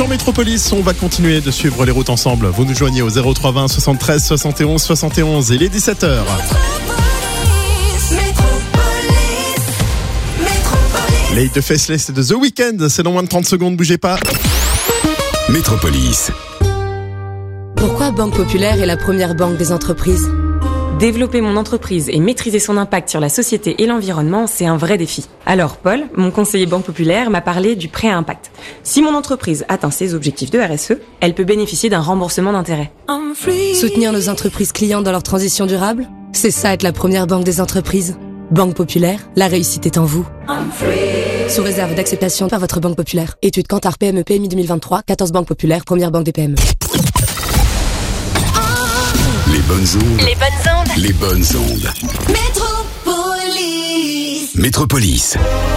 Sur Métropolis, on va continuer de suivre les routes ensemble. Vous nous joignez au 0320 73 71 71. Il est 17h. Les hits de Faceless et de The Weeknd, c'est dans moins de 30 secondes, bougez pas. Métropolis. Pourquoi Banque Populaire est la première banque des entreprises ? Développer mon entreprise et maîtriser son impact sur la société et l'environnement, c'est un vrai défi. Alors Paul, mon conseiller Banque Populaire, m'a parlé du prêt à impact. Si mon entreprise atteint ses objectifs de RSE, elle peut bénéficier d'un remboursement d'intérêt. Soutenir nos entreprises clientes dans leur transition durable ? C'est ça être la première banque des entreprises. Banque Populaire, la réussite est en vous. Sous réserve d'acceptation par votre Banque Populaire. Étude Kantar PME PMI 2023, 14 banques populaires, première banque des PME. Les bonnes ondes. Les bonnes ondes. Les bonnes ondes. Métropolis. Métropolis.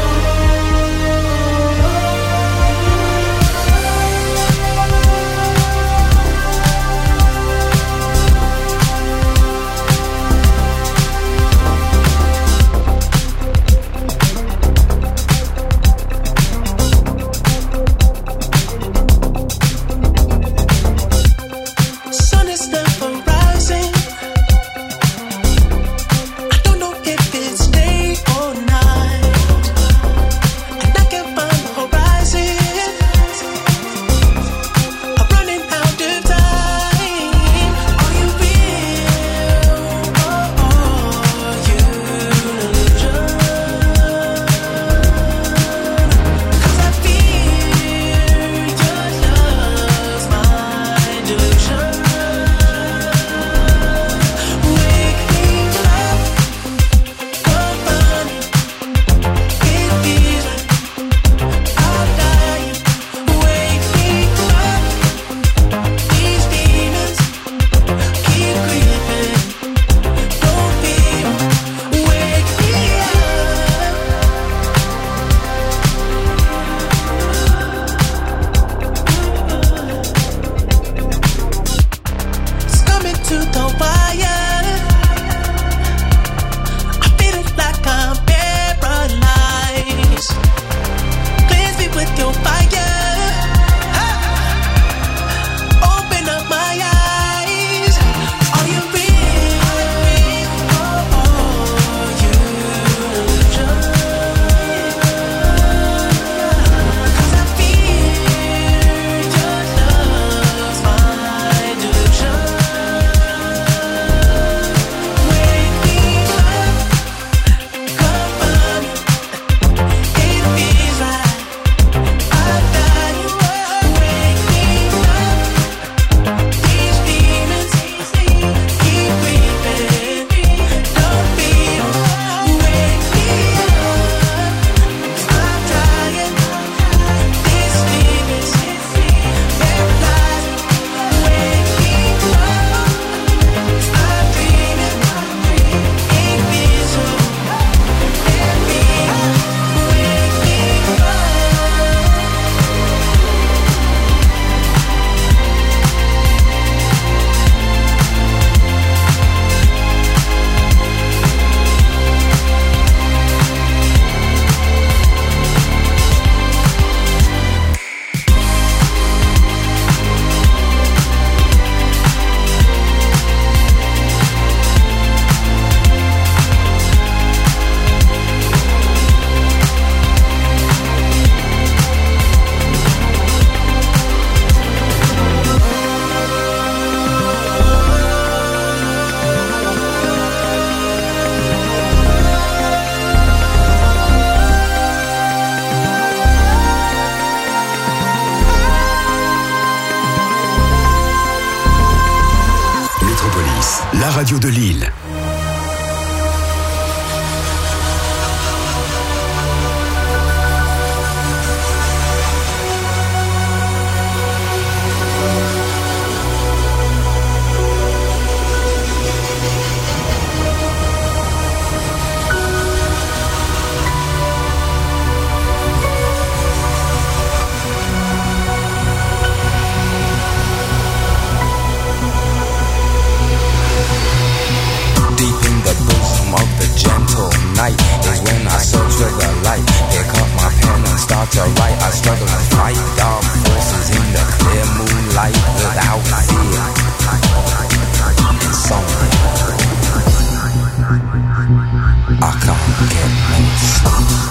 la radio de Lille. Night is when I search for the light. Pick up my pen and start to write. I struggle to fight dark forces in the light without fear. Insomnia. I can't get no sleep.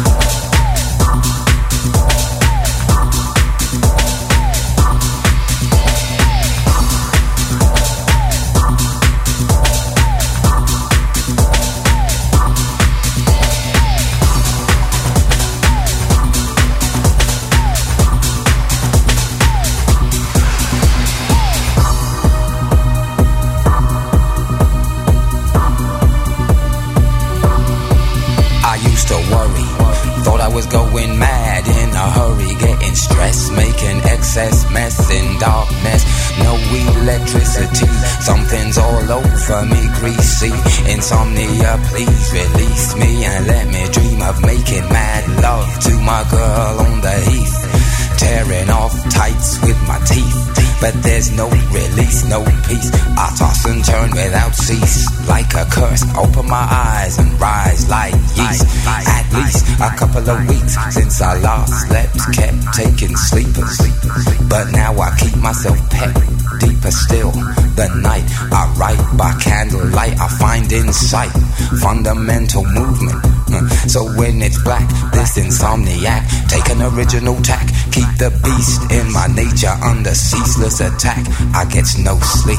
Going mad in a hurry, getting stressed, making excess mess in darkness. No electricity, something's all over me, greasy. Insomnia, please release me and let me dream of making mad love to my girl on the heath. Tearing off tights with my teeth, but there's no release, no peace. I toss and turn without cease, like a curse. Open my eyes and rise like yeast. At least a couple of weeks since I last slept, kept taking sleepers, but now I keep myself pet. Deeper still, the night I write by candlelight, I find insight, fundamental movement. So when it's black, this insomniac, take an original tack, keep the beast in my nature under ceaseless attack. I get no sleep,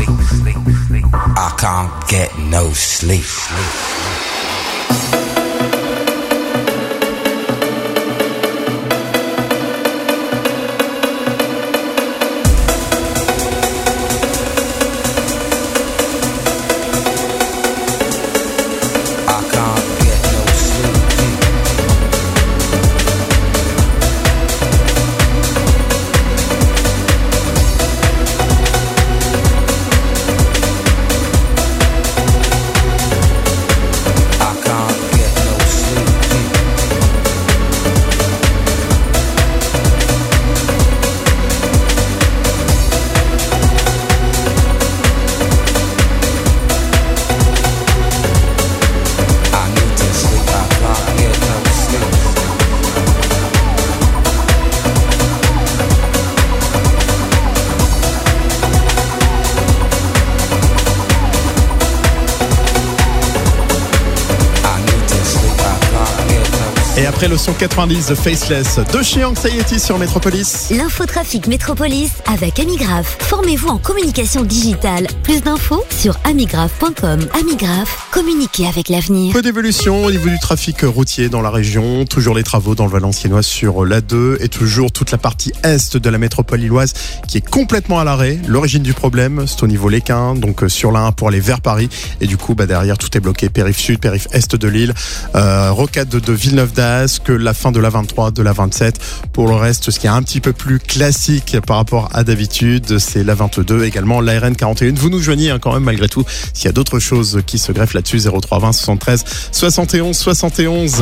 I can't get no sleep. Et après le son 90 de Faceless de chez Anxiety sur Métropolis. L'infotrafic Métropolis avec Amigraph. Formez-vous en communication digitale. Plus d'infos sur amigraph.com. Amigraph, communiquez avec l'avenir. Peu d'évolution au niveau du trafic routier dans la région. Toujours les travaux dans le Valenciennois sur l'A2 et toujours toute la partie est de la métropole lilloise qui est complètement à l'arrêt. L'origine du problème, c'est au niveau Léquin, donc sur l'A1 pour aller vers Paris. Et du coup, derrière, tout est bloqué. Périph' sud, périph' est de Lille, rocade de Villeneuve d'Ascq, la fin de la 23, de la 27. Pour le reste, ce qui est un petit peu plus classique par rapport à d'habitude, c'est la 22, également la RN 41. Vous nous joignez quand même malgré tout s'il y a d'autres choses qui se greffent là-dessus. 03 20 73 71 71.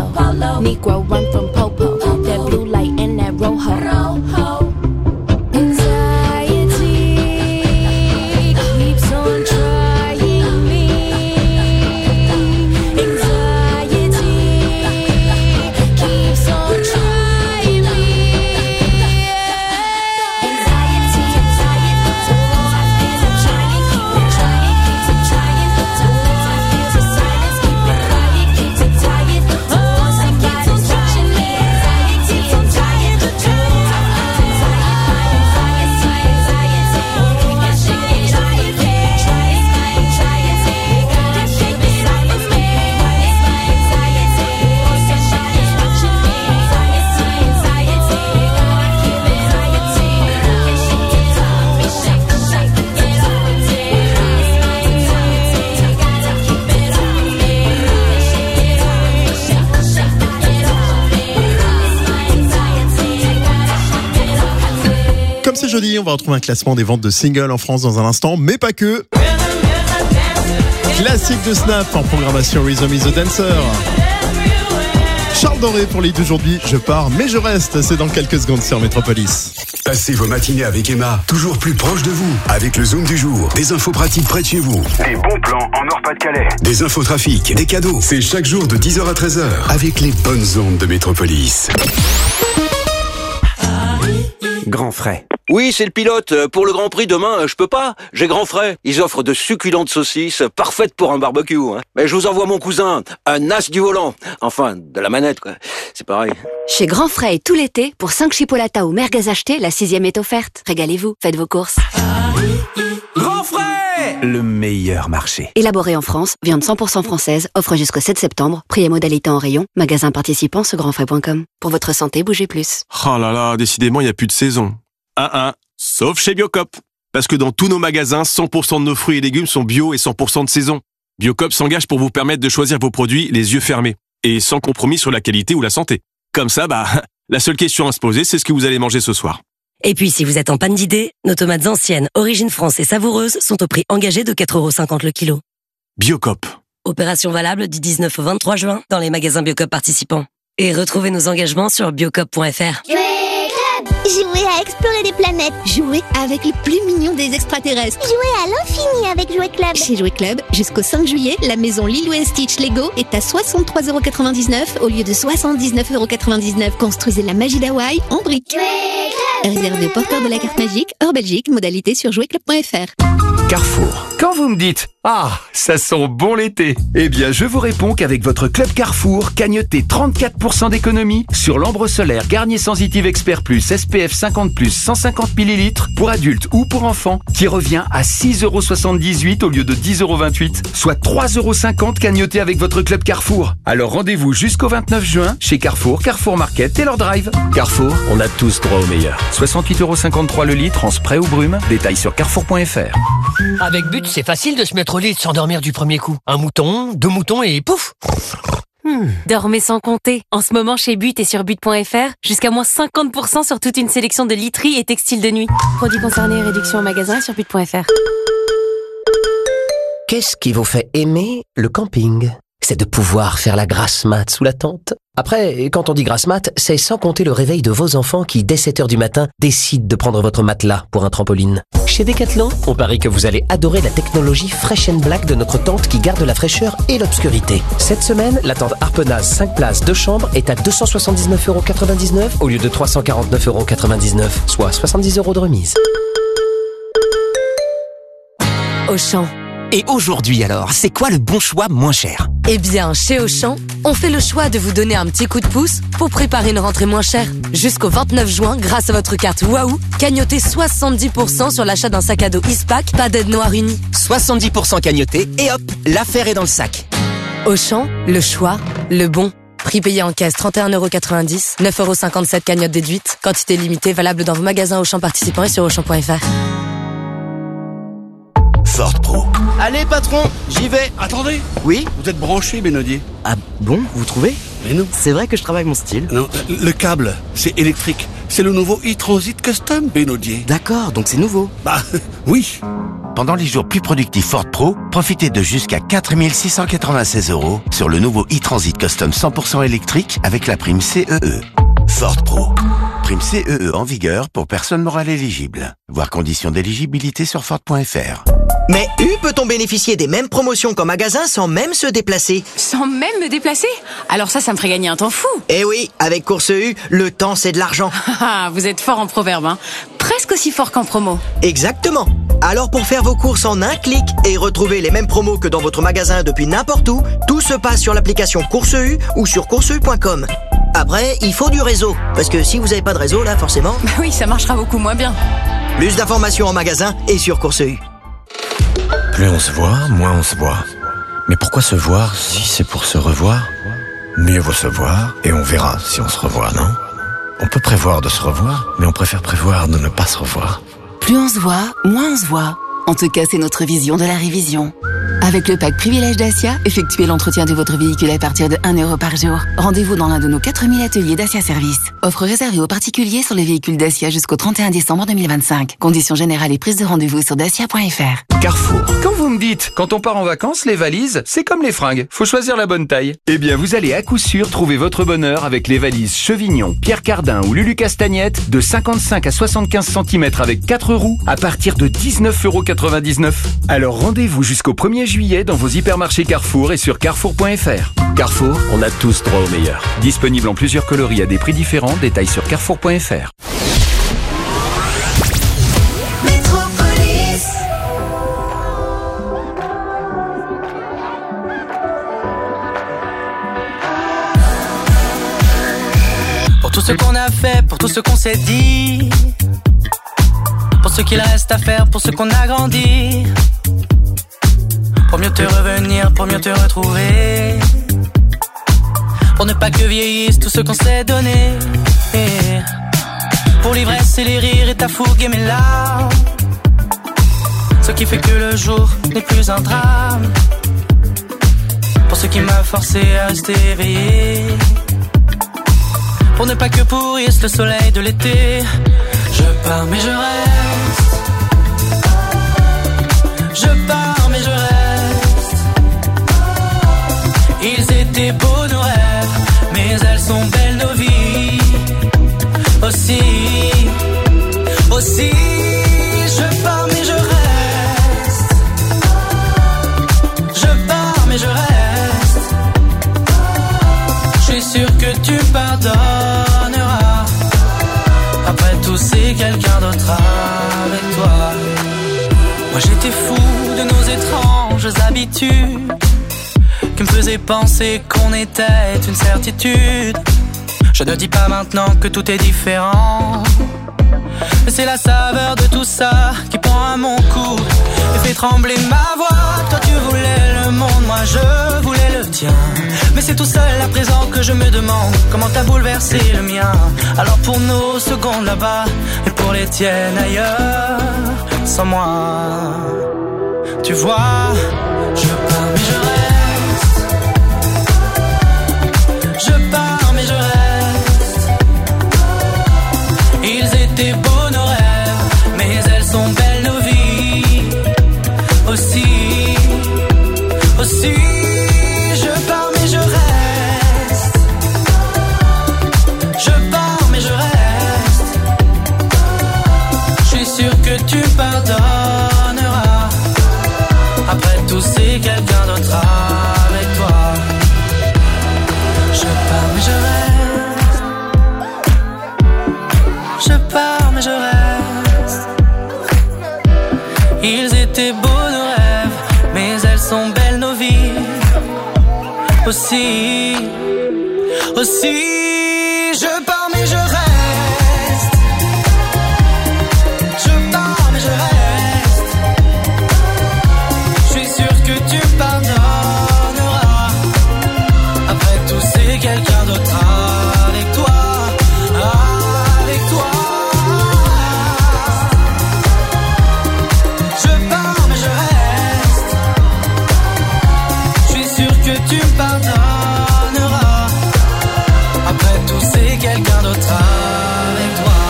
Negro run from Popo, that blue light and that rojo. c'est jeudi, on va retrouver un classement des ventes de singles en France dans un instant, mais pas que. Classique de Snap en programmation Rhythm is a Dancer. Charles Doré pour l'hit d'aujourd'hui, je pars mais je reste, c'est dans quelques secondes sur Métropolis. Passez vos matinées avec Emma, toujours plus proche de vous, avec le Zoom du jour, des infos pratiques près de chez vous, Des bons plans en Nord-Pas-de-Calais. des infos trafic, des cadeaux. C'est chaque jour de 10h à 13h, avec les bonnes ondes de Métropolis. Grand frais. Oui, c'est le pilote. Pour le Grand Prix demain, je peux pas. J'ai grand frais. Ils offrent de succulentes saucisses, parfaites pour un barbecue. Hein. Mais je vous envoie mon cousin, un as du volant. Enfin, de la manette, quoi. C'est pareil. Chez Grand Frais et tout l'été, pour 5 chipolatas ou merguez achetés, la 6e est offerte. Régalez-vous, faites vos courses. Grand frais! Le meilleur marché. Élaboré en France, viande 100% française, offre jusqu'au 7 septembre, prix et modalités en rayon, magasin participant sur grandfrais.com. Pour votre santé, bougez plus. Oh là là, décidément, il n'y a plus de saison. Sauf chez Biocop. Parce que dans tous nos magasins, 100% de nos fruits et légumes sont bio et 100% de saison. Biocop s'engage pour vous permettre de choisir vos produits les yeux fermés. Et sans compromis sur la qualité ou la santé. Comme ça, la seule question à se poser, c'est ce que vous allez manger ce soir. Et puis, si vous êtes en panne d'idées, nos tomates anciennes, origine France et savoureuses sont au prix engagé de 4,50 € le kilo. Biocop. Opération valable du 19 au 23 juin dans les magasins Biocop participants. Et retrouvez nos engagements sur biocop.fr. Jouer à explorer des planètes. Jouer avec les plus mignons des extraterrestres. Jouer à l'infini avec Jouet Club. Chez Jouet Club, jusqu'au 5 juillet, la maison Lilo & Stitch Lego est à 63,99 € au lieu de 79,99 €. Construisez la magie d'Hawaï en briques. Réservé aux porteurs de la carte magique, hors Belgique, modalité sur jouetclub.fr. Carrefour. Quand vous me dites « Ah, ça sent bon l'été », eh bien je vous réponds qu'avec votre Club Carrefour, cagnotez 34% d'économie sur l'ambre solaire Garnier Sensitive Expert Plus SPF 50+, 150 ml pour adultes ou pour enfants, qui revient à 6,78 € au lieu de 10,28 €, soit 3,50 € cagnotés avec votre Club Carrefour. Alors rendez-vous jusqu'au 29 juin chez Carrefour, Carrefour Market et leur drive. Carrefour, on a tous droit au meilleur. 68,53 € le litre en spray ou brume. Détails sur carrefour.fr. Avec But, c'est facile de se mettre au lit et de s'endormir du premier coup. 1 mouton, 2 moutons et pouf! Dormez sans compter. En ce moment, chez But et sur But.fr, jusqu'à moins 50% sur toute une sélection de literie et textiles de nuit. Produits concernés, réduction en magasin sur But.fr. Qu'est-ce qui vous fait aimer le camping ? C'est de pouvoir faire la grasse mat sous la tente. Après, quand on dit grasse mat, c'est sans compter le réveil de vos enfants qui, dès 7h du matin, décident de prendre votre matelas pour un trampoline. Chez Decathlon, on parie que vous allez adorer la technologie Fresh & Black de notre tente qui garde la fraîcheur et l'obscurité. Cette semaine, la tente Harpenaz 5 places 2 chambres est à 279,99 € au lieu de 349,99 €, soit 70 € de remise. Auchan. Et aujourd'hui alors, c'est quoi le bon choix moins cher ? Eh bien, chez Auchan, on fait le choix de vous donner un petit coup de pouce pour préparer une rentrée moins chère. Jusqu'au 29 juin, grâce à votre carte Waouh, cagnotez 70% sur l'achat d'un sac à dos Ispac, pas d'aide noire unie. 70% cagnoté et hop, l'affaire est dans le sac. Auchan, le choix, le bon. Prix payé en caisse 31,90 €, 9,57 € cagnotte déduite. Quantité limitée, valable dans vos magasins Auchan participants et sur Auchan.fr. Ford Pro. Allez patron, j'y vais. Attendez. Oui ? Vous êtes branché, Benodier. Ah bon, vous trouvez ? Mais non. C'est vrai que je travaille avec mon style. Non, le câble, c'est électrique. C'est le nouveau e-Transit Custom, Benodier. D'accord, donc c'est nouveau. Bah, oui. Pendant les jours plus productifs Ford Pro, profitez de jusqu'à 4 696 € sur le nouveau e-Transit Custom 100% électrique avec la prime CEE. Ford Pro. Prime CEE en vigueur pour personnes morales éligibles. Voir conditions d'éligibilité sur Ford.fr. Mais peut-on bénéficier des mêmes promotions qu'en magasin sans même se déplacer ? Sans même me déplacer ? Alors ça me ferait gagner un temps fou. Eh oui, avec Course U, le temps c'est de l'argent. Vous êtes fort en proverbe, hein. Presque aussi fort qu'en promo. Exactement. Alors pour faire vos courses en un clic et retrouver les mêmes promos que dans votre magasin depuis n'importe où, tout se passe sur l'application Course U ou sur courseu.com. Après, il faut du réseau, parce que si vous n'avez pas de réseau là, forcément... Bah oui, ça marchera beaucoup moins bien. Plus d'informations en magasin et sur Course U. Plus on se voit, moins on se voit. Mais pourquoi se voir si c'est pour se revoir ? Mieux vaut se voir et on verra si on se revoit, non ? On peut prévoir de se revoir, mais on préfère prévoir de ne pas se revoir. Plus on se voit, moins on se voit. En tout cas, c'est notre vision de la révision. Avec le pack Privilège Dacia, effectuez l'entretien de votre véhicule à partir de 1 € par jour. Rendez-vous dans l'un de nos 4000 ateliers Dacia Service. Offre réservée aux particuliers sur les véhicules Dacia jusqu'au 31 décembre 2025. Conditions générales et prise de rendez-vous sur dacia.fr. Carrefour. Quand vous me dites, quand on part en vacances, les valises, c'est comme les fringues. Faut choisir la bonne taille. Eh bien, vous allez à coup sûr trouver votre bonheur avec les valises Chevignon, Pierre Cardin ou Lulu Castagnette de 55 à 75 cm avec 4 roues à partir de 19,99 €. Alors rendez-vous jusqu'au 1er juillet dans vos hypermarchés Carrefour et sur carrefour.fr. Carrefour, on a tous droit au meilleur. Disponible en plusieurs coloris à des prix différents. Détails sur carrefour.fr. Pour tout ce qu'on a fait, pour tout ce qu'on s'est dit, pour ce qu'il reste à faire, pour ce qu'on a grandi, pour mieux te revenir, pour mieux te retrouver, pour ne pas que vieillisse tout ce qu'on s'est donné, pour l'ivresse et les rires et ta fougue et mes larmes, ce qui fait que le jour n'est plus un drame, pour ce qui m'a forcé à rester éveillé, pour ne pas que pourrisse le soleil de l'été. Je pars mais je reste. Je pars mais je reste. Ils étaient beaux nos rêves, mais elles sont belles nos vies. Aussi, aussi, je pars mais je reste. Je pars mais je reste. Je suis sûr que tu pardonneras. Après tout, c'est quelqu'un d'autre avec toi. Moi j'étais fou de nos étranges habitudes qui me faisaient penser qu'on était une certitude. Je ne dis pas maintenant que tout est différent, mais c'est la saveur de tout ça qui prend à mon cou et fait trembler ma voix. Toi tu voulais le monde, moi je voulais le tien, mais c'est tout seul à présent que je me demande comment t'as bouleversé le mien. Alors pour nos secondes là-bas et pour les tiennes ailleurs, sans moi, tu vois, je pars mais je reste. Je pars mais je reste. Ils étaient beaux nos rêves, mais elles sont belles nos vies. Aussi, aussi, je pars mais je reste. Je pars mais je reste. Je suis sûr que tu pardonneras. Après tout, c'est quelqu'un d'autre avec toi. Je pars mais je reste. Je pars mais je reste. Ils étaient beaux nos rêves, mais elles sont belles nos vies. Aussi, aussi, je pars mais je reste. Je pars mais je reste. Je suis sûr que tu pardonneras. Après tout, c'est quelqu'un d'autre avec toi. Avec toi. Je pars mais je reste. Je suis sûr que tu pardonneras. Après tout, c'est quelqu'un d'autre avec toi.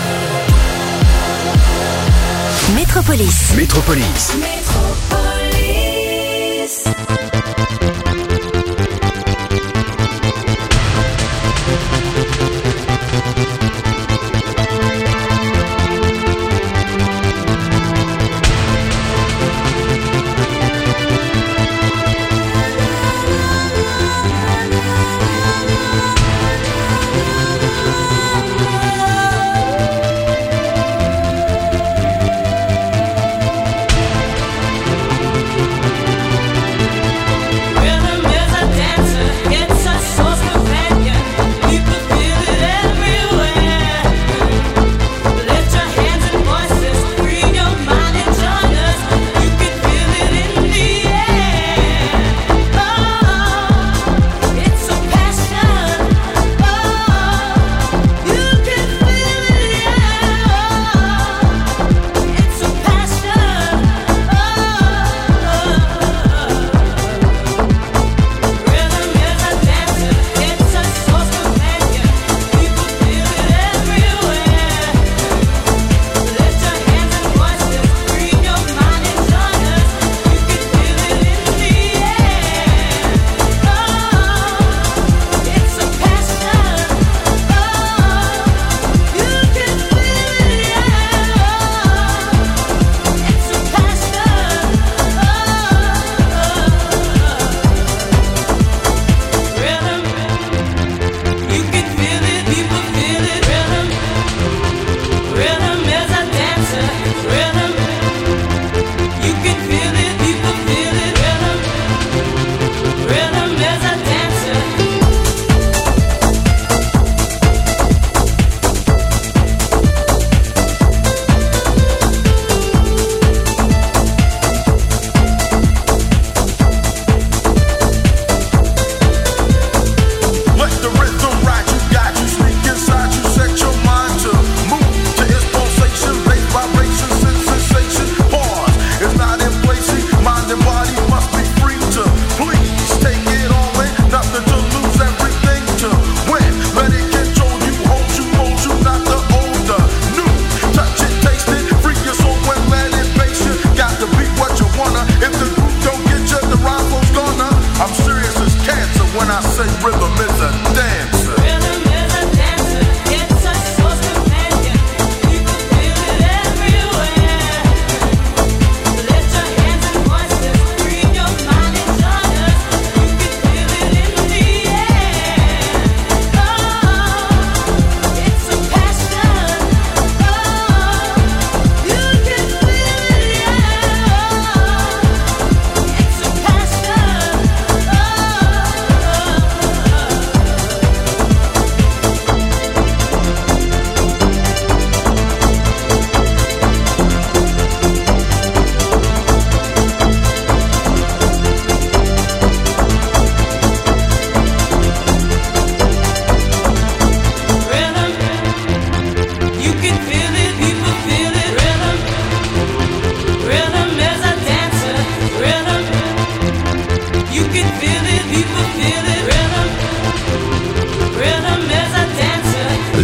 Métropolis. Métropolis.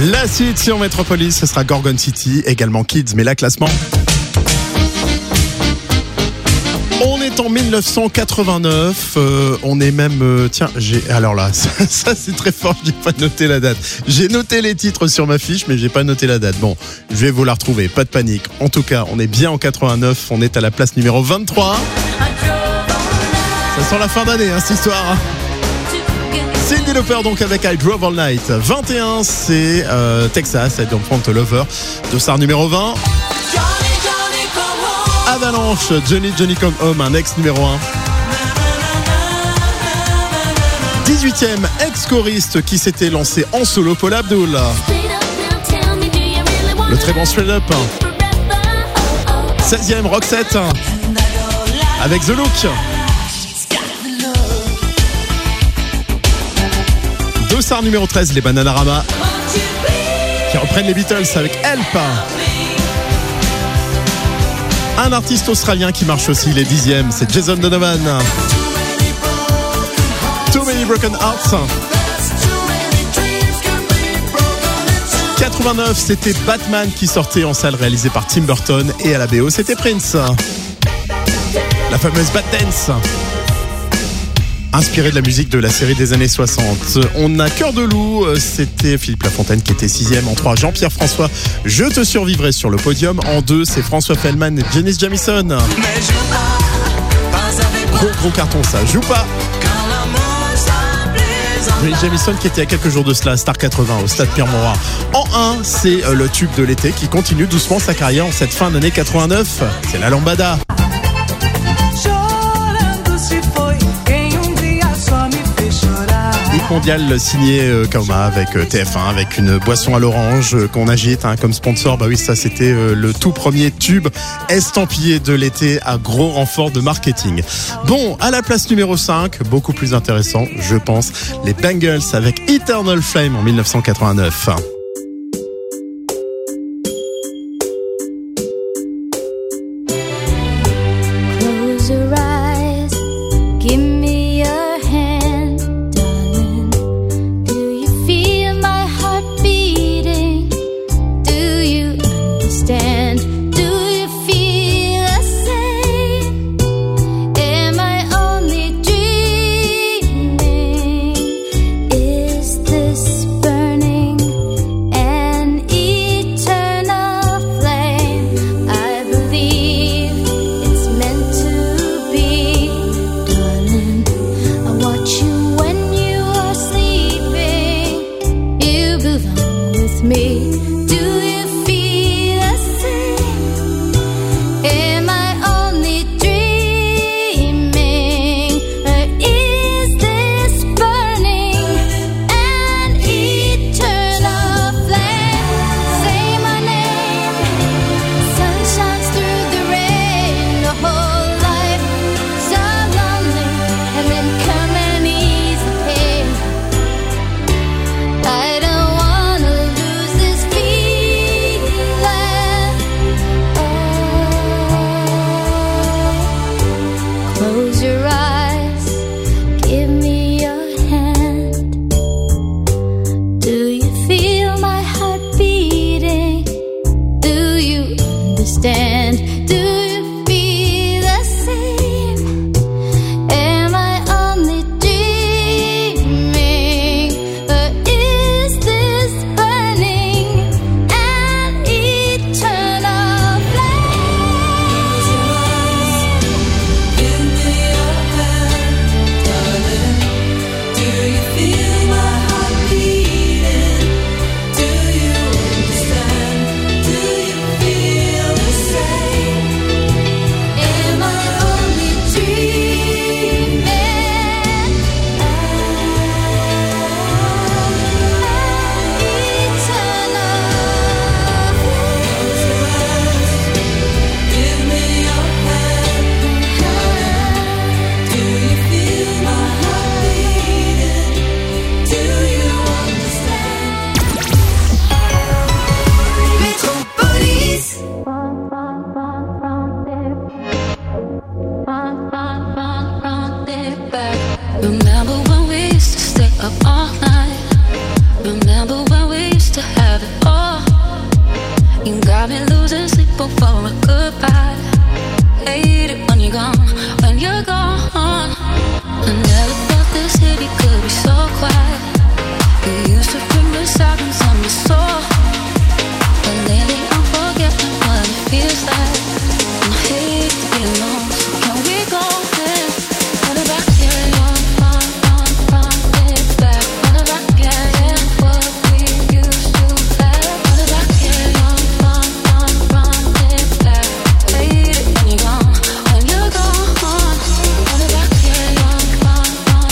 La suite sur Metropolis, ce sera Gorgon City, également Kids, mais là, classement. On est en 1989, on est même... alors là, ça c'est très fort, j'ai pas noté la date. J'ai noté les titres sur ma fiche, mais j'ai pas noté la date. Bon, je vais vous la retrouver, pas de panique. En tout cas, on est bien en 89, on est à la place numéro 23. Ça sent la fin d'année, cette histoire. Cyndi Lauper donc avec I Drove All Night. 21, c'est Texas, I Don't Want a Lover. Dossard numéro 20. Avalanche, Johnny Come Home, un ex numéro 1. 18e, ex-choriste qui s'était lancé en solo, Paula Abdul. Le très bon Straight Up. 16e, Roxette avec The Look. Dossard numéro 13, les Bananarama qui reprennent les Beatles avec Help. Un artiste australien qui marche aussi, il est 10e, c'est Jason Donovan. Too Many Broken Hearts. 89, c'était Batman qui sortait en salle, réalisé par Tim Burton, et à la BO, c'était Prince. La fameuse Bat Dance, inspiré de la musique de la série des années 60. On a Cœur de loup, c'était Philippe Lafontaine qui était 6e. En 3, Jean-Pierre François, Je te survivrai sur le podium. En 2, c'est François Fellman et Janis Jamison. Gros carton ça, Joue pas. Janis Jamison qui était à quelques jours de cela, Star 80 au Stade Pierre-Mauroy. En 1, c'est le tube de l'été qui continue doucement sa carrière en cette fin d'année 89. C'est La Lambada. Mondial signé Kaoma avec TF1 avec une boisson à l'orange qu'on agite comme sponsor. Bah oui, ça c'était le tout premier tube estampillé de l'été à gros renfort de marketing. Bon, à la place numéro 5, beaucoup plus intéressant, je pense, les Bangles avec Eternal Flame en 1989. I don't wanna lose this feeling. got me losing sleep over a goodbye. Hate it when you're gone, when you're gone. I never thought the city could be so quiet. You used to bring the silence on me so. But lately I'm forgetting what it feels like. And I hate to be alone, so can we go there? Run it back, yeah, run it back. Run it back, yeah, yeah, what we used to have. Run it back, yeah, run it back. Hate it when you're gone, when you're gone. Run it back, yeah, run it back.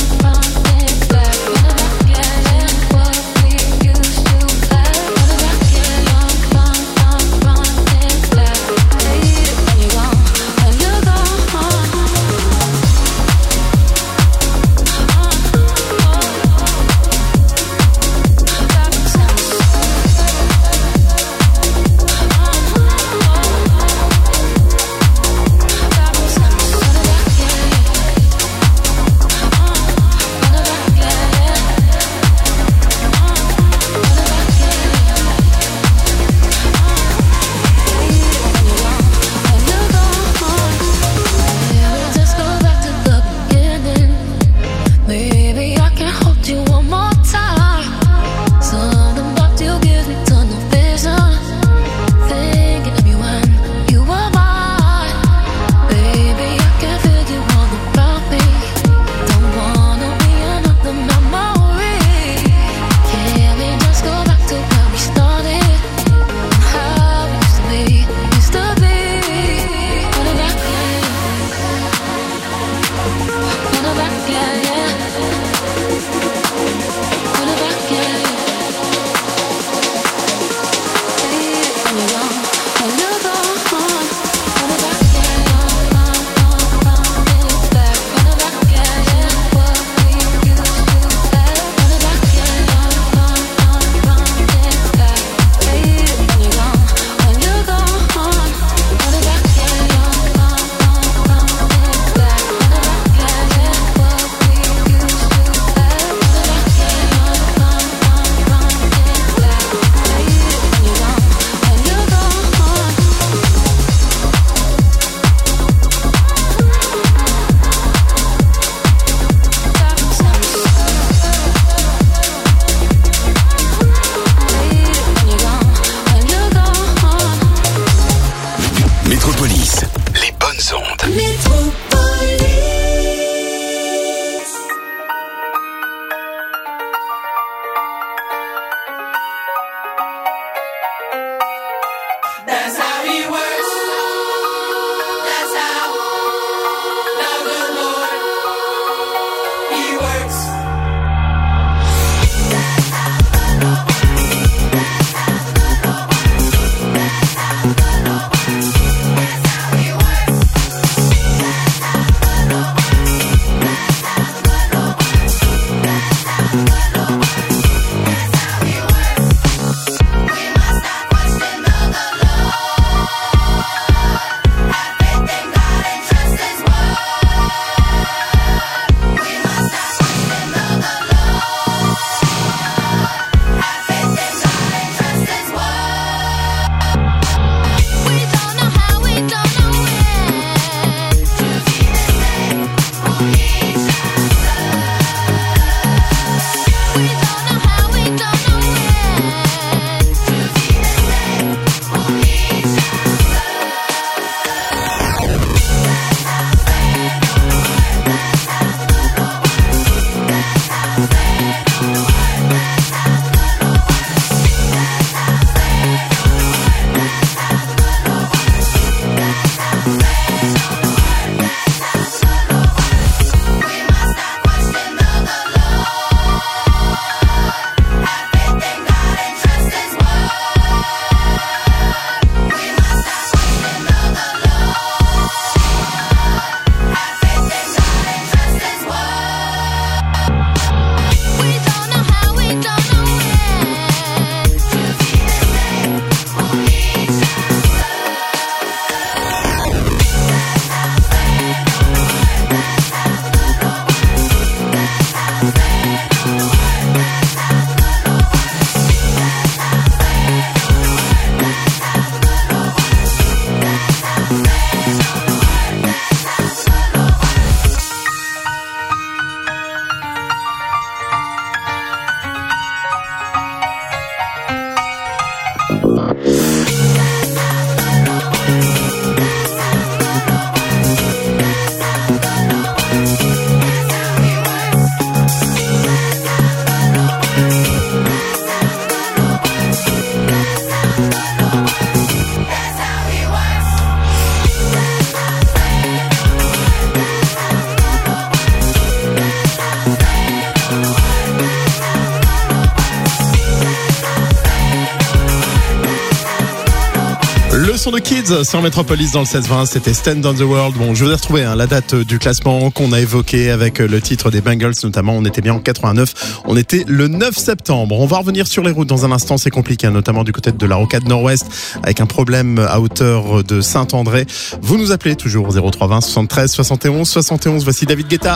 son de Kids sur Metropolis dans le 16-20, c'était Stand on the World. Bon, je vous ai retrouvé la date du classement qu'on a évoqué avec le titre des Bangles notamment. On était bien en 89, on était le 9 septembre. On va revenir sur les routes dans un instant, c'est compliqué, notamment du côté de la rocade nord-ouest avec un problème à hauteur de Saint-André. Vous nous appelez toujours au 0320 73 71 71. Voici David Guetta.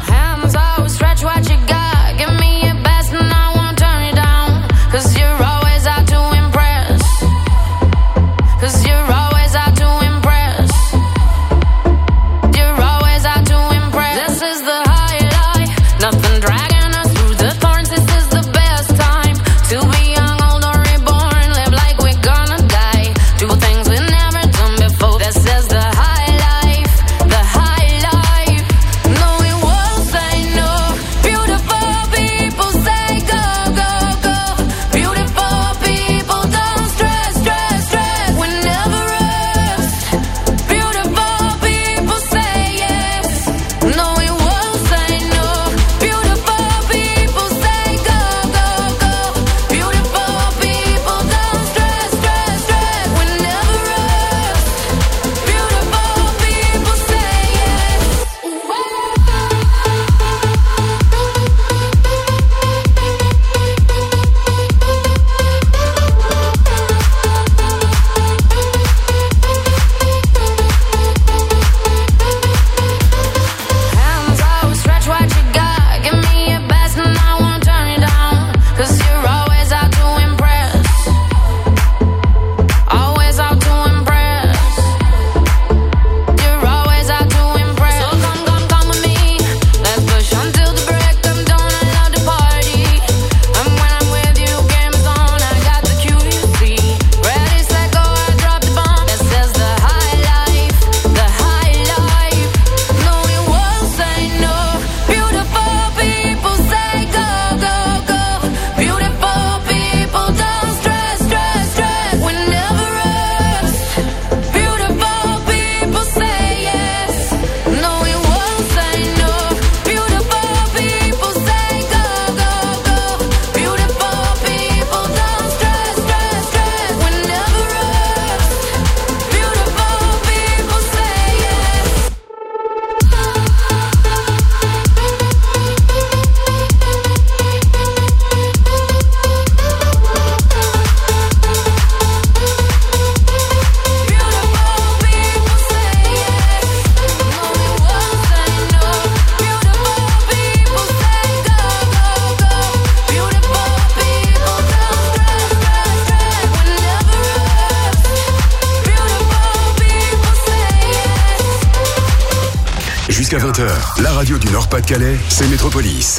Jusqu'à 20h, la radio du Nord-Pas-de-Calais, c'est Métropolis.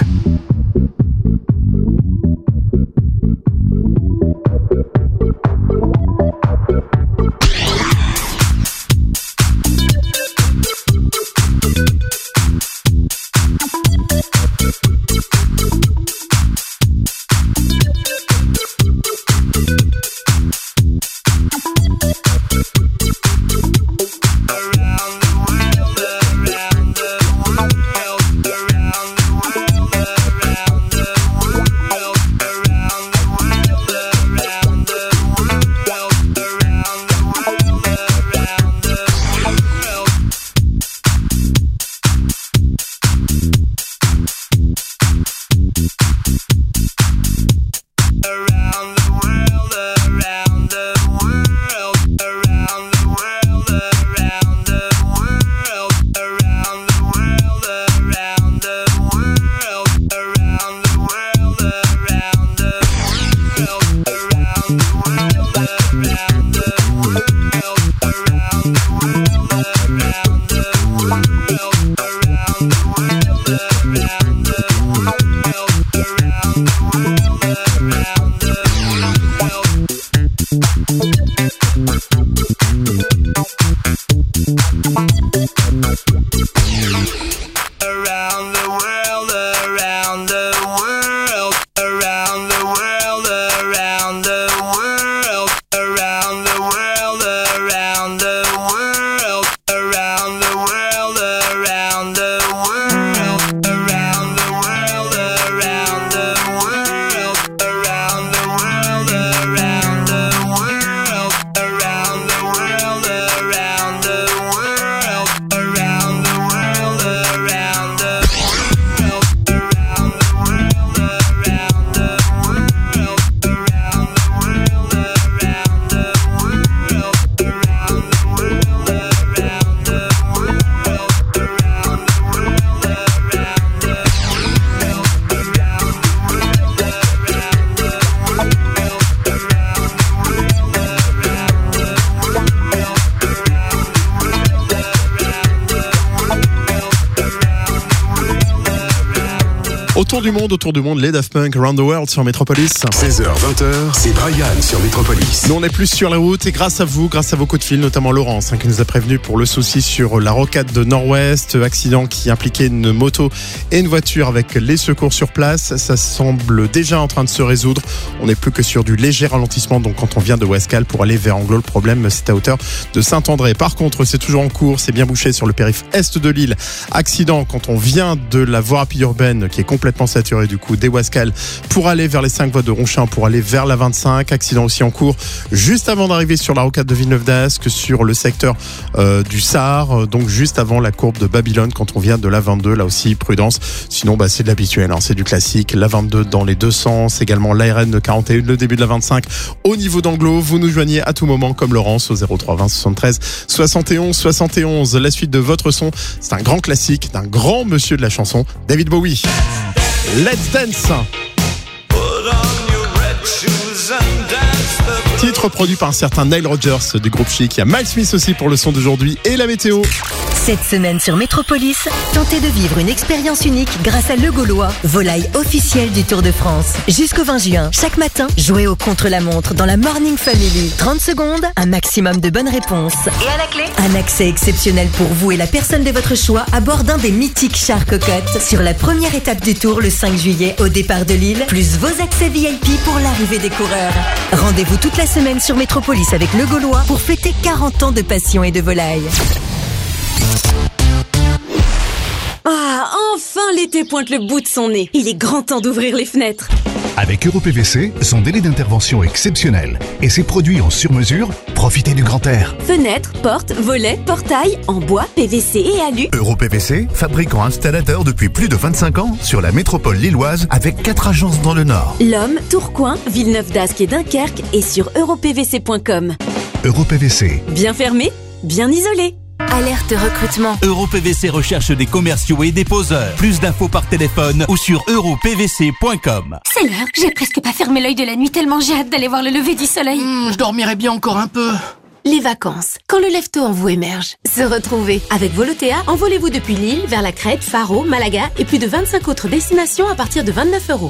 Around the world, Autour du monde, les Daft Punk, Around the World sur Métropolis. 16h, 20h, c'est Brian sur Métropolis. Nous, on est plus sur la route et grâce à vous, grâce à vos coups de fil, notamment Laurence, qui nous a prévenu pour le souci sur la rocade de Nord-Ouest, accident qui impliquait une moto et une voiture avec les secours sur place. Ça semble déjà en train de se résoudre. On n'est plus que sur du léger ralentissement, donc quand on vient de Ouescal pour aller vers Anglo, le problème c'est à hauteur de Saint-André. Par contre, c'est toujours en cours, c'est bien bouché sur le périph' est de l'île. Accident quand on vient de la voie rapide urbaine qui est complètement saturée du coup des Ouescal pour aller vers les 5 voies de Ronchin, pour aller vers la 25. Accident aussi en cours juste avant d'arriver sur la rocade de Villeneuve-d'Ascq, sur le secteur du Sar, donc juste avant la courbe de Babylone quand on vient de la 22. Là aussi, prudence. Sinon, c'est de l'habituel, c'est du classique. La 22 dans les deux sens, également la RN 41, le début de la 25 au niveau d'Anglo. Vous nous joignez à tout moment comme Laurence au 03 20 73 71 71. La suite de votre son, c'est un grand classique d'un grand monsieur de la chanson, David Bowie. Let's Dance. Titre produit par un certain Nile Rodgers du groupe Chic. Il y a Miles Smith aussi pour le son d'aujourd'hui et la météo. Cette semaine sur Métropolis, tentez de vivre une expérience unique grâce à Le Gaulois, volaille officielle du Tour de France. Jusqu'au 20 juin, chaque matin, jouez au contre-la-montre dans la Morning Family. 30 secondes, un maximum de bonnes réponses. Et à la clé, un accès exceptionnel pour vous et la personne de votre choix à bord d'un des mythiques chars cocottes sur la première étape du Tour le 5 juillet au départ de Lille, plus vos accès VIP pour l'arrivée des coureurs. Rendez-vous toute la semaine sur Métropolis avec Le Gaulois pour fêter 40 ans de passion et de volaille. Ah, enfin l'été pointe le bout de son nez. Il est grand temps d'ouvrir les fenêtres. Avec EuroPVC, son délai d'intervention est exceptionnel et ses produits en sur-mesure, profitez du grand air. Fenêtres, portes, volets, portails, en bois, PVC et alu. EuroPVC, fabricant installateur depuis plus de 25 ans sur la métropole lilloise avec 4 agences dans le Nord. L'Homme, Tourcoing, Villeneuve-d'Ascq et Dunkerque et sur europvc.com. EuroPVC. Bien fermé, bien isolé. Alerte recrutement. EuroPVC recherche des commerciaux et des poseurs. Plus d'infos par téléphone ou sur europvc.com. C'est l'heure, j'ai presque pas fermé l'œil de la nuit tellement j'ai hâte d'aller voir le lever du soleil. Je dormirais bien encore un peu. Les vacances, quand le lève-tôt en vous émerge. Se retrouver. Avec Volotea, envolez-vous depuis Lille vers la Crète, Faro, Malaga et plus de 25 autres destinations à partir de 29 €.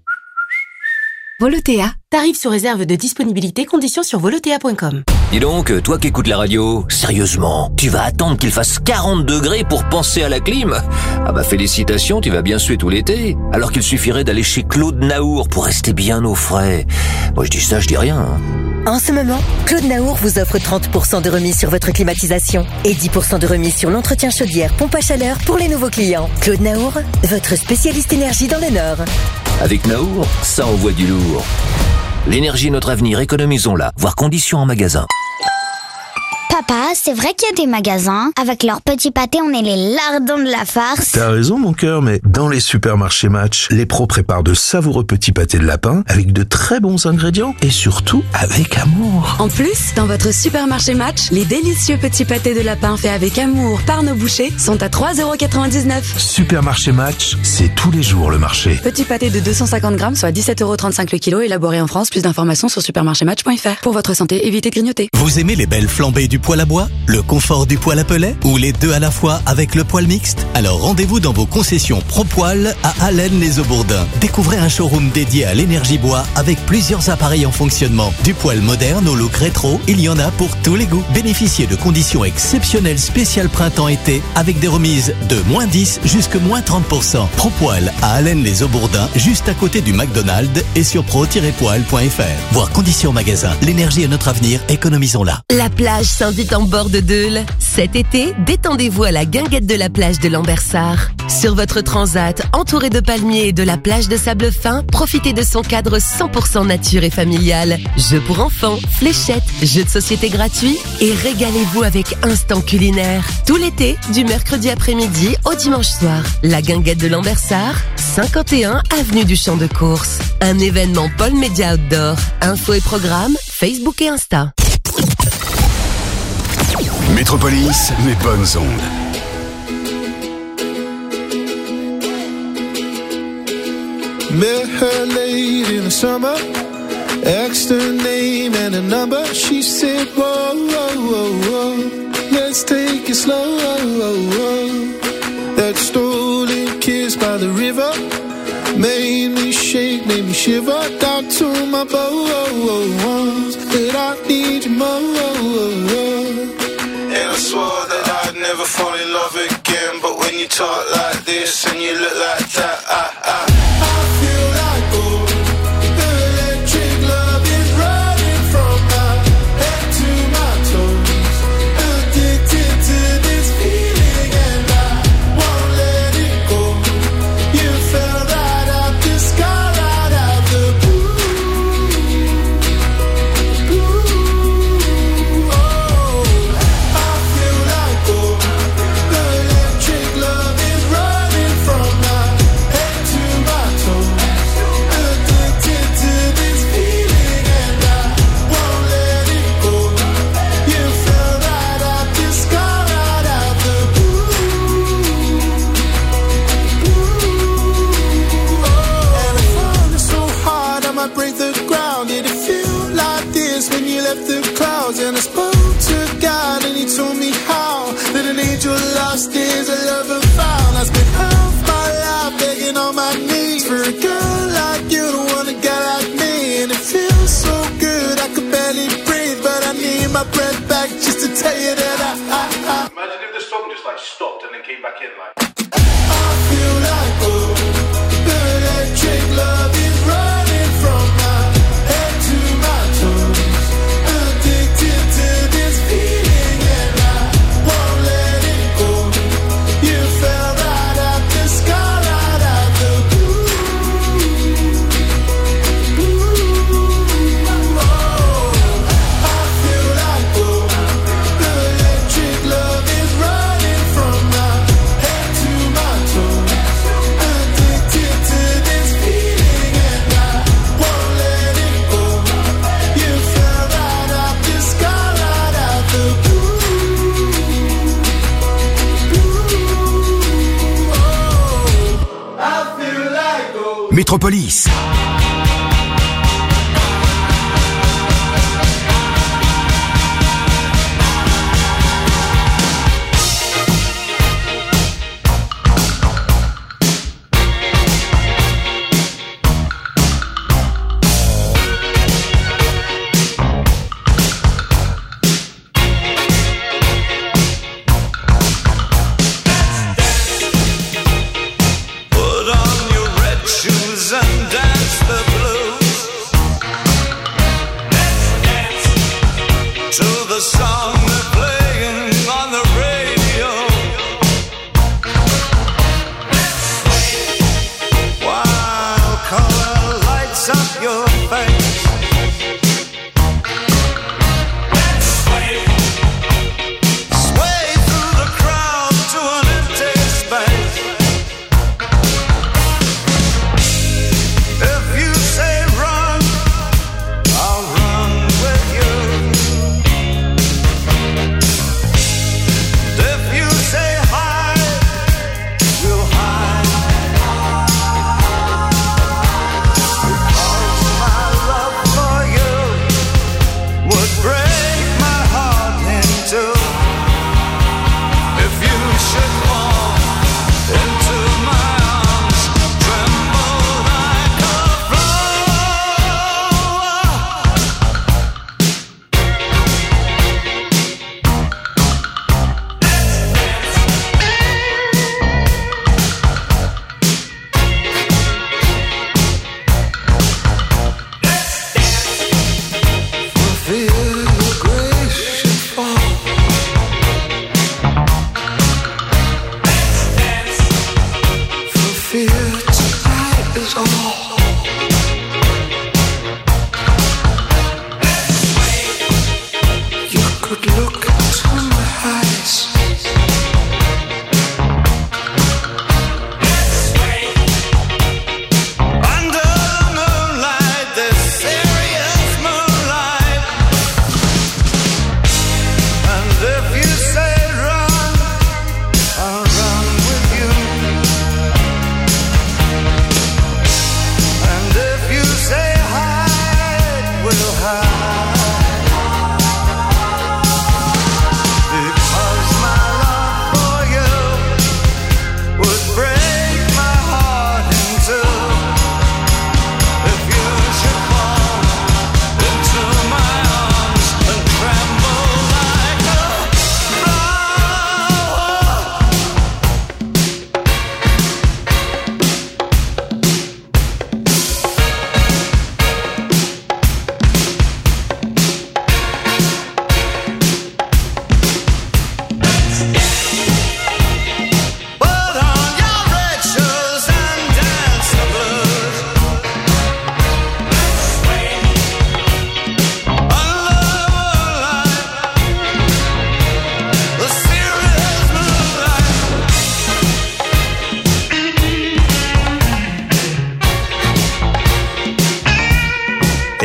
Volotea. Tarif sous réserve de disponibilité, conditions sur volotea.com. Dis donc, toi qui écoutes la radio, sérieusement, tu vas attendre qu'il fasse 40 degrés pour penser à la clim? Ah bah félicitations, tu vas bien suer tout l'été. Alors qu'il suffirait d'aller chez Claude Naour pour rester bien au frais. Moi je dis ça, je dis rien. En ce moment, Claude Naour vous offre 30% de remise sur votre climatisation et 10% de remise sur l'entretien chaudière pompe à chaleur pour les nouveaux clients. Claude Naour, votre spécialiste énergie dans le Nord. Avec Naour, ça envoie du lourd. L'énergie est notre avenir, économisons-la. Voir conditions en magasin. Papa, c'est vrai qu'il y a des magasins. Avec leurs petits pâtés, on est les lardons de la farce. T'as raison, mon cœur, mais dans les supermarchés Match, les pros préparent de savoureux petits pâtés de lapin avec de très bons ingrédients et surtout avec amour. En plus, dans votre supermarché Match, les délicieux petits pâtés de lapin faits avec amour par nos bouchers sont à 3,99 €. Supermarché Match, c'est tous les jours le marché. Petit pâté de 250 grammes, soit 17,35 € le kilo, élaboré en France. Plus d'informations sur supermarchématch.fr. Pour votre santé, évitez de grignoter. Vous aimez les belles flambées du poêle à bois, le confort du poêle à pelet ou les deux à la fois avec le poêle mixte? Alors rendez-vous dans vos concessions ProPoil à Allennes-les-Aubourdins. Découvrez un showroom dédié à l'énergie bois avec plusieurs appareils en fonctionnement. Du poêle moderne au look rétro, il y en a pour tous les goûts. Bénéficiez de conditions exceptionnelles spéciales printemps-été avec des remises de -10 jusqu'à -30%. ProPoil à Allennes-les-Aubourdins, juste à côté du McDonald's et sur pro-poil.fr. Voir conditions magasin. L'énergie est notre avenir, économisons-la. La plage s'invite en bord de Deule. Cet été, détendez-vous à la guinguette de la plage de Lambersart. Sur votre transat, entouré de palmiers et de la plage de sable fin, profitez de son cadre 100% nature et familial. Jeux pour enfants, fléchettes, jeux de société gratuits et régalez-vous avec Instant Culinaire. Tout l'été, du mercredi après-midi au dimanche soir. La guinguette de Lambersart, 51 avenue du Champ de Course. Un événement Paul Média Outdoor. Infos et programmes, Facebook et Insta. Métropolis, les bonnes ondes. Met her late in the summer, asked her name and a number. She said, whoa, whoa, whoa, whoa, let's take it slow. That stolen kiss by the river Made me shake, made me shiver down to my bones. That I need you more. And I swore that I'd never fall in love again. But when you talk like this and you look like that, I feel like gold. The electric love is running from my head to my toes. Addicted to this feeling and I won't let it go. You fell right out the sky, right out the blue. Oh, I feel like gold. The electric love is running from my head to my toes. Addicted to this feeling and I won't let it go. You fell right out the sky, right out the blue. And I found it so hard I might break the ground. Did it feel like this when you left the clouds? And I spoke to God and he told me how that an angel lost is a lover found. I spent half my life begging on my knees for a girl like you, the one, a guy like me. And it feels so good I could barely breathe, but I need my breath back just to tell you that I Imagine if the song just like stopped and then came back in like. feel like gold. The electric love is running from my head to my toes. Addicted to this feeling and I won't let it go. You fell right out the sky, right out the blue. Oh, I feel like gold. The electric love is running from my head to my toes. Addicted to this feeling and I won't let it go. You fell right out the sky, right out the blue. Oh, I feel like gold. Métropolis. Put on your red shoes and dance the blues. To the song they're playing on the radio. While color lights up your face. Sway through the crowd to an empty space. If you say run, I'll run with you. If you say hide, we'll hide. Because my love for you would break my heart in two. If you should fall into my arms, tremble like a flower. For fear your grace should fall. For fear tonight is all. You could look into my eyes. Under the moonlight, this serious moonlight. And if you say run, I'll run with you. And if you say hide, we'll hide.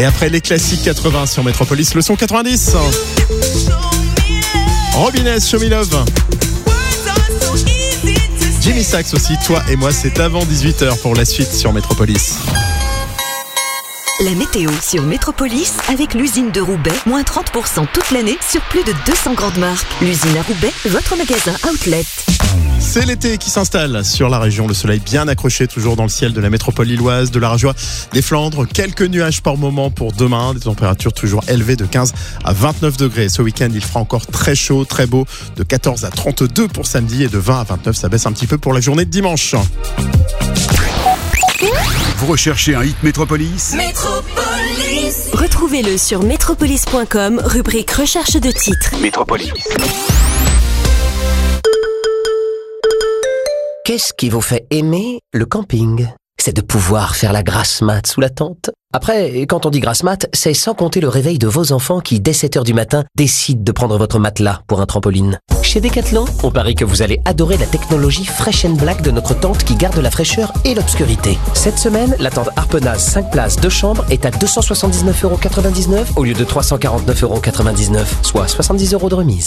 Et après les classiques 80 sur Métropolis, le son 90. Robin S, Show Me Love. Jimmy Sachs aussi, Toi et moi, c'est avant 18h pour la suite sur Métropolis. La météo sur Métropolis avec l'usine de Roubaix, moins 30% toute l'année sur plus de 200 grandes marques. L'usine à Roubaix, votre magasin outlet. C'est l'été qui s'installe sur la région. Le soleil bien accroché toujours dans le ciel de la métropole lilloise, de la Rajoie, des Flandres. Quelques nuages par moment pour demain. Des températures toujours élevées de 15 à 29 degrés. Ce week-end, il fera encore très chaud, très beau. De 14 à 32 pour samedi et de 20 à 29, ça baisse un petit peu pour la journée de dimanche. Vous recherchez un hit Métropolis ? Métropolis. Retrouvez-le sur métropolis.com, rubrique recherche de titres. Métropolis. Qu'est-ce qui vous fait aimer le camping ? C'est de pouvoir faire la grasse mat sous la tente. Après, quand on dit grasse mat, c'est sans compter le réveil de vos enfants qui, dès 7h du matin, décident de prendre votre matelas pour un trampoline. Chez Decathlon, on parie que vous allez adorer la technologie Fresh & Black de notre tente qui garde la fraîcheur et l'obscurité. Cette semaine, la tente Harpenaz 5 places 2 chambres est à 279,99€ au lieu de 349,99€, soit 70€ de remise.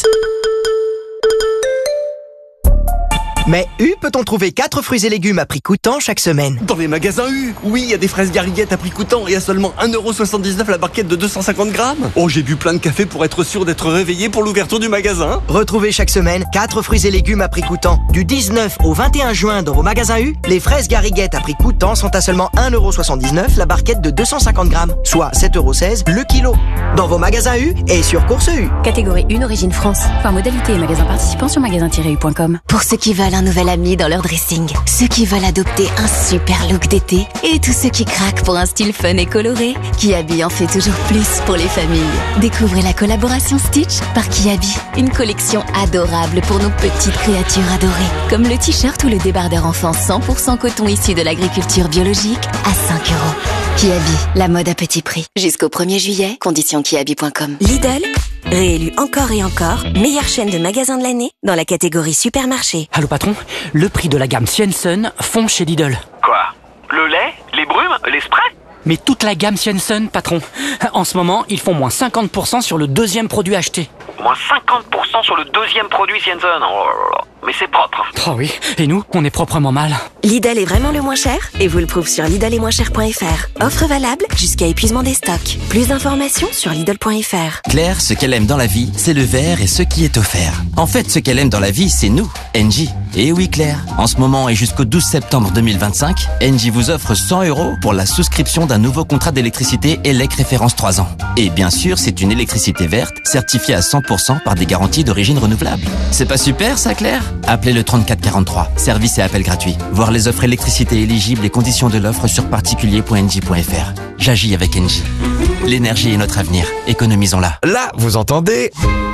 Mais U, peut-on trouver 4 fruits et légumes à prix coûtant chaque semaine ? Dans les magasins U. Oui, il y a des fraises gariguettes à prix coûtant et à seulement 1,79€ la barquette de 250 grammes. Oh, j'ai bu plein de café pour être sûr d'être réveillé pour l'ouverture du magasin. Retrouvez chaque semaine 4 fruits et légumes à prix coûtant. Du 19 au 21 juin dans vos magasins U, les fraises gariguettes à prix coûtant sont à seulement 1,79€ la barquette de 250 grammes, soit 7,16€ le kilo. Dans vos magasins U et sur Course U. Catégorie 1 Origine France. Enfin, modalité et magasin participant sur magasin-u.com. Pour ceux qui veulent un nouvel ami dans leur dressing, ceux qui veulent adopter un super look d'été et tous ceux qui craquent pour un style fun et coloré, Kiabi en fait toujours plus pour les familles. Découvrez la collaboration Stitch par Kiabi, une collection adorable pour nos petites créatures adorées, comme le t-shirt ou le débardeur enfant 100% coton issu de l'agriculture biologique à 5€. Kiabi, la mode à petit prix. Jusqu'au 1er juillet, conditions kiabi.com. Lidl, réélu encore et encore, meilleure chaîne de magasins de l'année dans la catégorie supermarché. Allô patron, le prix de la gamme Swenson fond chez Lidl. Quoi ? Le lait ? Les brumes ? Les sprays ? Mais toute la gamme Swenson, patron. En ce moment, ils font moins 50% sur le deuxième produit acheté. Moins 50% sur le deuxième produit Swenson. Oh là là. Mais c'est propre. Oh oui, et nous, on est proprement mal. Lidl est vraiment le moins cher et vous le prouve sur lidletmoincher.fr. Offre valable jusqu'à épuisement des stocks. Plus d'informations sur lidl.fr. Claire, ce qu'elle aime dans la vie, c'est le verre et ce qui est offert. En fait, ce qu'elle aime dans la vie, c'est nous, Engie. Et oui Claire, en ce moment et jusqu'au 12 septembre 2025, Engie vous offre 100€ pour la souscription d'un nouveau contrat d'électricité ELEC référence 3 ans. Et bien sûr, c'est une électricité verte, certifiée à 100% par des garanties d'origine renouvelable. C'est pas super ça Claire ? Appelez le 3443, service et appel gratuit. Voir les offres électricité éligibles et conditions de l'offre sur particulier.engie.fr. J'agis avec Engie. L'énergie est notre avenir, économisons-la. Là, vous entendez ?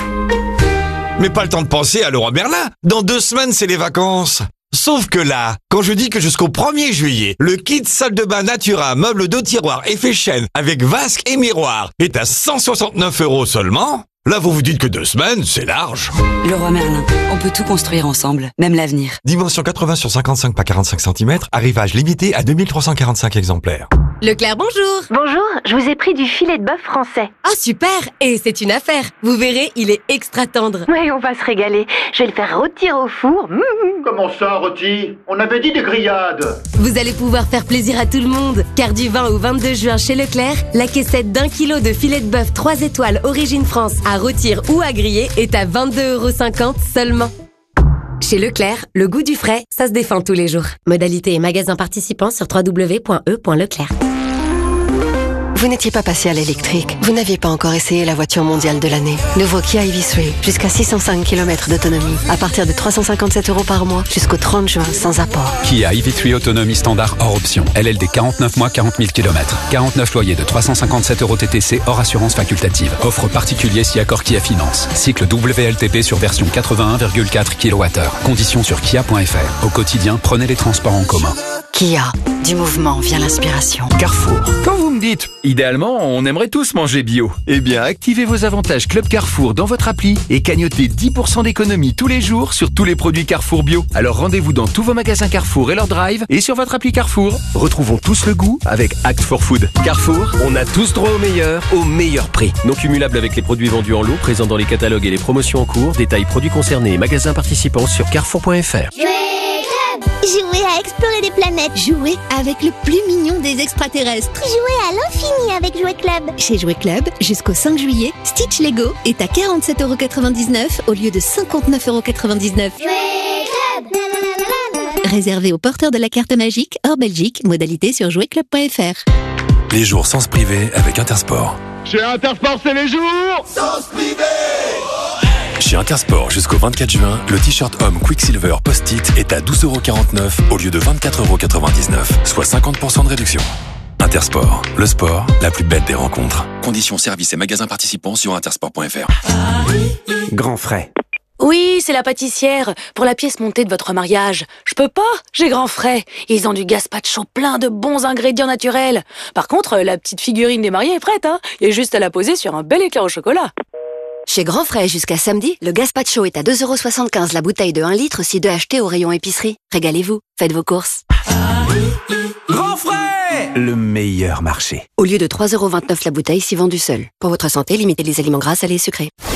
Mais pas le temps de penser à Leroy Merlin. Dans 2 semaines, c'est les vacances. Sauf que là, quand je dis que jusqu'au 1er juillet, le kit salle de bain Natura, meuble de tiroir effet chêne avec vasque et miroir est à 169€ seulement, là vous vous dites que 2 semaines, c'est large. Leroy Merlin, on peut tout construire ensemble, même l'avenir. Dimension 80 sur 55 par 45 cm, arrivage limité à 2345 exemplaires. Leclerc, bonjour. Bonjour, je vous ai pris du filet de bœuf français. Ah super, et c'est une affaire. Vous verrez, il est extra tendre. Oui, on va se régaler. Je vais le faire rôtir au four. Comment ça, rôti ? On avait dit des grillades. Vous allez pouvoir faire plaisir à tout le monde, car du 20 au 22 juin chez Leclerc, la caissette d'1 kilo de filet de bœuf 3 étoiles Origine France à rôtir ou à griller est à 22,50€ seulement. Chez Leclerc, le goût du frais, ça se défend tous les jours. Modalité et magasins participants sur www.e.leclerc. Vous n'étiez pas passé à l'électrique. Vous n'aviez pas encore essayé la voiture mondiale de l'année. Nouveau Kia EV3, jusqu'à 605 km d'autonomie. À partir de 357€ par mois, jusqu'au 30 juin, sans apport. Kia EV3 autonomie standard hors option. LLD 49 mois, 40 000 km. 49 loyers de 357€ TTC hors assurance facultative. Offre particulier si accord Kia Finance. Cycle WLTP sur version 81,4 kWh. Conditions sur kia.fr. Au quotidien, prenez les transports en commun. Kia, du mouvement vient l'inspiration. Carrefour. Quand vous me dites, idéalement, on aimerait tous manger bio. Eh bien, activez vos avantages Club Carrefour dans votre appli et cagnotez 10% d'économie tous les jours sur tous les produits Carrefour bio. Alors rendez-vous dans tous vos magasins Carrefour et leur drive et sur votre appli Carrefour. Retrouvons tous le goût avec Act for Food. Carrefour, on a tous droit au meilleur prix. Non cumulable avec les produits vendus en lot, présents dans les catalogues et les promotions en cours. Détails produits concernés et magasins participants sur carrefour.fr. Jouer à explorer des planètes. Jouer avec le plus mignon des extraterrestres. Jouer à l'infini avec Jouet Club. Chez Jouet Club, jusqu'au 5 juillet, Stitch Lego est à 47,99€ au lieu de 59,99€. Jouet Club. Réservé aux porteurs de la carte magique hors Belgique, modalité sur jouetclub.fr. Les jours sans se priver avec Intersport. Chez Intersport, c'est les jours sans se priver. Chez Intersport, jusqu'au 24 juin, le t-shirt homme Quicksilver Post-it est à 12,49€ au lieu de 24,99€, soit 50% de réduction. Intersport, le sport, la plus belle des rencontres. Conditions, services et magasins participants sur intersport.fr. Grand frais. Oui, c'est la pâtissière. Pour la pièce montée de votre mariage. Je peux pas, j'ai Grand Frais. Ils ont du gazpacho plein de bons ingrédients naturels. Par contre, la petite figurine des mariés est prête, hein. Il y a juste à la poser sur un bel éclair au chocolat. Chez Grand Frais, jusqu'à samedi, le gazpacho est à 2,75€ la bouteille de 1 litre si 2 achetés au rayon épicerie. Régalez-vous, faites vos courses. Grand Frais, le meilleur marché. Au lieu de 3,29€ la bouteille si vendue seule. Pour votre santé, limitez les aliments gras, salés et sucrés.